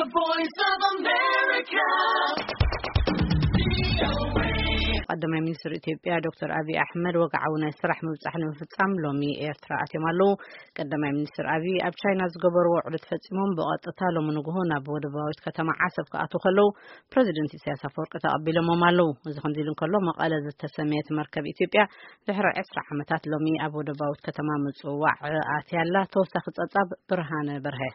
voice of America. قدم منسر إثيوبيا دكتور أبي أحمد وقعونا سرح مبصحنا مفتصم لومي إيرترا أتمالو قدم منسر أبي أبشاينا زجبر وعدت فتسمون بقطة لو من جهونا بودباوت كتما عصب كأتو خلو بريزيدنت سياسة فورق تقبل ممالو وزخن زيلون كلو مقالة تسمية مركب إثيوبيا لحر أسرع حمتات لومي أبو دباوت كتما مصوع آتيالا توسخ أصاب برهان برهه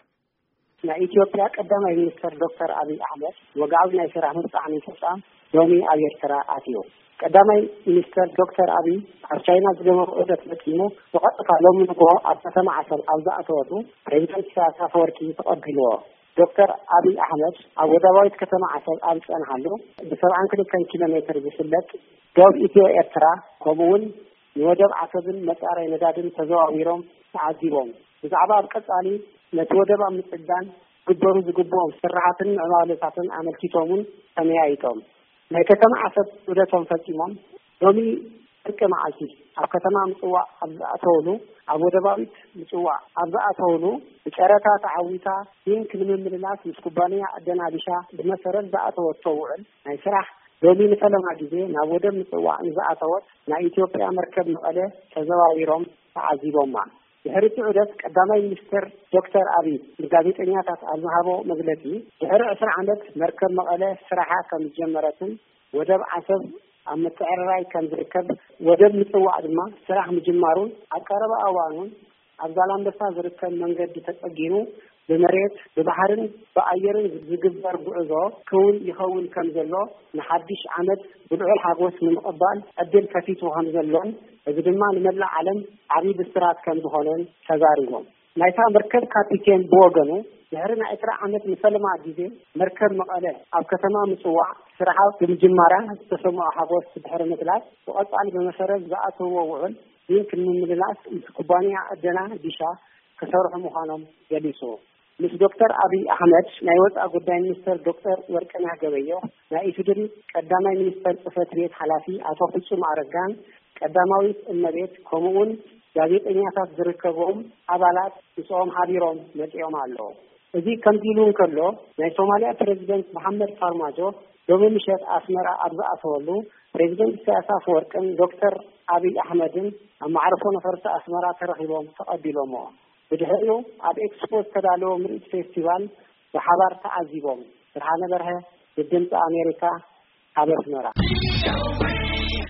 نا إثيوبيا قدم منسر دكتور أبي أحمد وقعونا سرح مبصحنا مفتصم لومي أبيرترا آتيو قدامي منستر دكتور أبي أرشينا زجمر أودت مكيمو وقد قالوا من قوة أبتسم عسل أوزاء توضو بريزيدنت سياسة فوركي تقبلوه دكتور أبي أحمد أبو دوايت كتما عسل ألف أنهالو بسرعان كان كيلومتر بسلك دوب إثيو إرترا كمون يوجب عسل مساري ندادن تزوعيرهم تعذيبهم بزعبا بقصالي نتوجب أمسدان قدروا زقبوهم سرعاتن عمالساتن عمل كيتومون سميايتهم ናይ ከተማ ዓሰብ ወደቶም ፈጽሞም ሎሚ ጥቅም ዓሲ ኣብ ከተማ ምጽዋዕ ኣብ ኣተውሉ ኣብ ወደባዊት ምጽዋዕ ኣብ ኣተውሉ በጨረታ ተዓዊታ ይህን ክልምምልናት ምስ ኩባንያ ኣደናቢሻ ብመሰረት ዘኣተወቶ ውዕል ናይ ስራሕ ሎሚ ንፈለማ ጊዜ ናብ ወደብ ምጽዋዕ ንዝኣተወት ናይ ኢትዮጵያ መርከብ መቐለ ተዘዋዊሮም ተዓዚቦማ ድሕሪ ዑደት ቀዳማይ ሚኒስትር ዶክተር አብይ ጋዜጠኛታት አዝሃቦ መግለጺ ድሕሪ 10 ዓመት መርከብ መቐለ ስራሓ ከም ጀመረትን ወደብ ዓሰብ ኣብ ምትዕርራይ ከም ዝርከብ ወደብ ምጽዋዕ ድማ ስራሕ ምጅማሩን ኣቀረበ ኣዋኑን ኣብ ዛላምበሳ ዝርከብ መንገዲ ተጸጊኑ በመሬት በባህርን በአየርን ዝግበር ጉዕዞ ክውን ይኸውን ከም ዘሎ ንሓድሽ ዓመት ብልዑል ሓጎስ ንምቕባል ዕድል ከፊቱ ከም ዘሎን እዚ ድማ ንመላእ ዓለም ዓብይ ብስራት ከም ዝኾነን ተዛሪቦም ናይታ መርከብ ካፒቴን ብወገኑ ድሕሪ ናይ 10 ዓመት ንፈለማ ጊዜ መርከብ መቐለ ኣብ ከተማ ምጽዋዕ ስራሓ ብምጅማራ ዝተሰምዖ ሓጎስ ድሕሪ ምጥላስ ብቐጻሊ በመሰረት ዝኣተዎ ውዕል ይህን ክልምምልናት ምስ ኩባንያ ኣደና ዲሻ ክሰርሑ ምዃኖም ገሊጹ ምስ ዶክተር አብይ አህመድ ናይ ወፃኢ ጉዳይ ሚኒስትር ዶክተር ወርቅነህ ገበየሁ ናይ ኢፌዴሪ ቀዳማይ ሚኒስትር ጽሕፈት ቤት ሓላፊ አቶ ፍጹም አረጋን ቀዳማዊት እመቤት ከምኡውን ጋዜጠኛታት ዝርከቦም አባላት ንጾም ሓቢሮም መጽኦም ኣለዎ እዚ ከምዚሉ ከሎ ናይ ሶማሊያ ፕሬዚደንት መሐመድ ፋርማጆ ሎሚ ምሸት ኣስመራ ኣብ ዝኣተወሉ ፕሬዚደንት ኢሳያስ አፈወርቅን ዶክተር አብይ አህመድን ኣብ ማዕረፎ ነፈርቲ ኣስመራ ተረኺቦም ተቐቢሎሞ بدحيو عب إكسبوز تدالو مريد فيستيفال بحبار تعذيبهم برهانة برها بالدمت أمريكا عبر سنورا